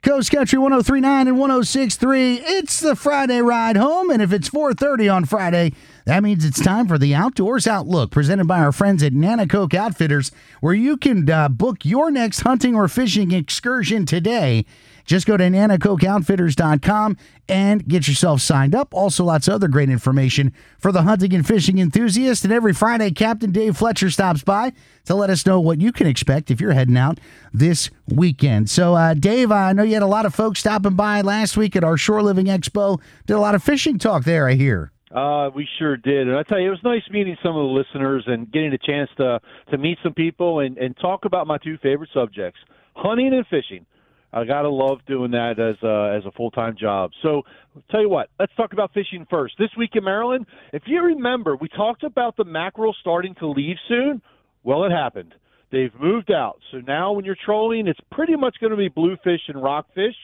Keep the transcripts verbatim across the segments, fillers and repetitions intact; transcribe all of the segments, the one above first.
Coast Country one oh three point nine and one oh six point three. It's the Friday ride home, and if it's four thirty on Friday, that means it's time for the Outdoors Outlook, presented by our friends at Nanacoke Outfitters, where you can uh, book your next hunting or fishing excursion today. Just go to nanacoke outfitters dot com and get yourself signed up. Also, lots of other great information for the hunting and fishing enthusiast. And every Friday, Captain Dave Fletcher stops by to let us know what you can expect if you're heading out this weekend. So, uh, Dave, I know you had a lot of folks stopping by last week at our Shore Living Expo. Did a lot of fishing talk there, I hear. Uh, we sure did. And I tell you, it was nice meeting some of the listeners and getting a chance to, to meet some people and, and talk about my two favorite subjects, hunting and fishing. I gotta love doing that as a, as a full-time job. So, I'll tell you what, let's talk about fishing first. This week in Maryland, if you remember, we talked about the mackerel starting to leave soon. Well, it happened. They've moved out. So now when you're trolling, it's pretty much going to be bluefish and rockfish.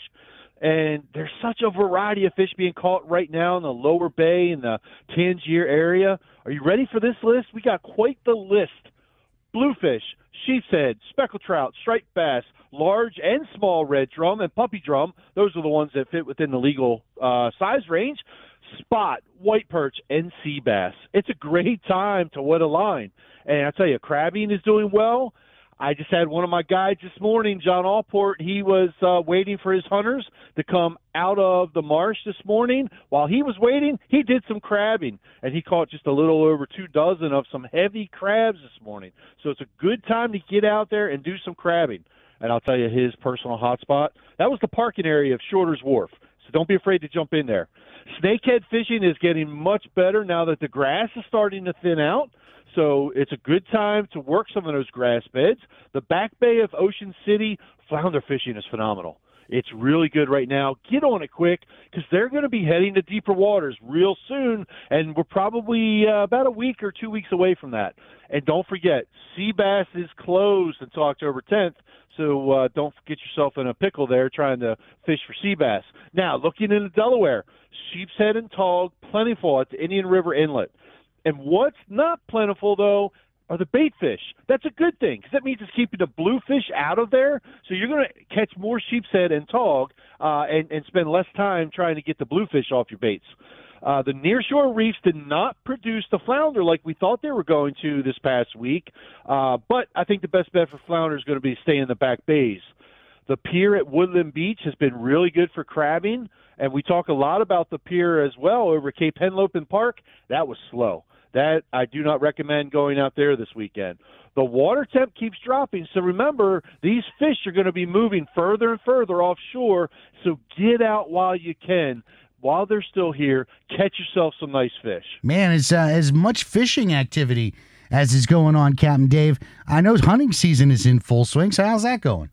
And there's such a variety of fish being caught right now in the lower bay in the Tangier area. Are you ready for this list? We got quite the list. Bluefish, sheepshead, speckled trout, striped bass, large and small red drum, and puppy drum. Those are the ones that fit within the legal uh, size range. Spot, white perch, and sea bass. It's a great time to wet a line. And I tell you, crabbing is doing well. I just had one of my guides this morning, John Allport. He was uh, waiting for his hunters to come out of the marsh this morning. While he was waiting, he did some crabbing, and he caught just a little over two dozen of some heavy crabs this morning. So it's a good time to get out there and do some crabbing. And I'll tell you, his personal hotspot, that was the parking area of Shorter's Wharf. So don't be afraid to jump in there. Snakehead fishing is getting much better now that the grass is starting to thin out. So it's a good time to work some of those grass beds. The back bay of Ocean City, flounder fishing is phenomenal. It's really good right now. Get on it quick because they're going to be heading to deeper waters real soon, and we're probably uh, about a week or two weeks away from that. And don't forget, sea bass is closed until October tenth, so uh, don't get yourself in a pickle there trying to fish for sea bass. Now, looking into Delaware, sheepshead and tog, plentiful at the Indian River Inlet. And what's not plentiful, though, are the bait fish. That's a good thing because that means it's keeping the bluefish out of there. So you're going to catch more sheepshead and tog uh, and, and spend less time trying to get the bluefish off your baits. Uh, the nearshore reefs did not produce the flounder like we thought they were going to this past week. Uh, but I think the best bet for flounder is going to be to stay in the back bays. The pier at Woodland Beach has been really good for crabbing. And we talk a lot about the pier as well over Cape Henlopen Park. That was slow. That I do not recommend going out there this weekend. The water temp keeps dropping, so remember, these fish are going to be moving further and further offshore, so get out while you can. While they're still here, catch yourself some nice fish. Man, it's uh, as much fishing activity as is going on, Captain Dave. I know hunting season is in full swing, so how's that going?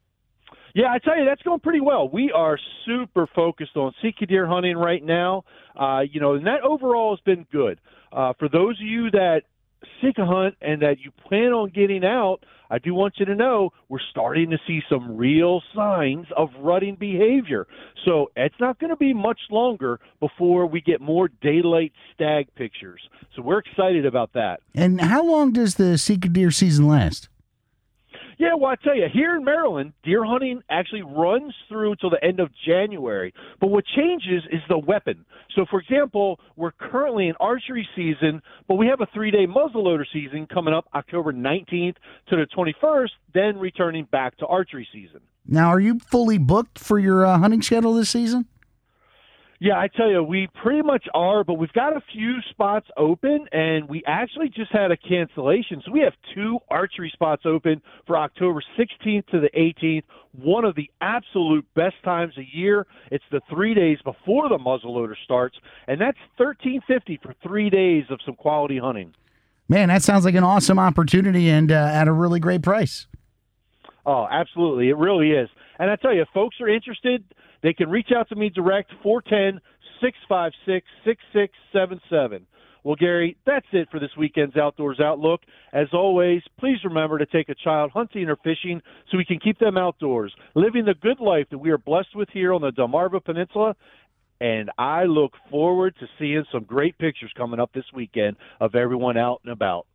Yeah, I tell you, that's going pretty well. We are super focused on Sika deer hunting right now. Uh, you know, and that overall has been good. Uh, for those of you that Sika hunt and that you plan on getting out, I do want you to know we're starting to see some real signs of rutting behavior. So it's not going to be much longer before we get more daylight stag pictures. So we're excited about that. And how long does the Sika deer season last? Yeah, well, I tell you, here in Maryland, deer hunting actually runs through until the end of January. But what changes is the weapon. So, for example, we're currently in archery season, but we have a three-day muzzleloader season coming up October nineteenth to the twenty-first, then returning back to archery season. Now, are you fully booked for your uh, hunting schedule this season? Yeah, I tell you, we pretty much are, but we've got a few spots open, and we actually just had a cancellation. So we have two archery spots open for October sixteenth to the eighteenth, one of the absolute best times of year. It's the three days before the muzzleloader starts, and that's thirteen fifty for three days of some quality hunting. Man, that sounds like an awesome opportunity and uh, at a really great price. Oh, absolutely. It really is. And I tell you, if folks are interested, they can reach out to me direct, four one zero, six five six, six six seven seven. Well, Gary, that's it for this weekend's Outdoors Outlook. As always, please remember to take a child hunting or fishing so we can keep them outdoors, living the good life that we are blessed with here on the Delmarva Peninsula. And I look forward to seeing some great pictures coming up this weekend of everyone out and about.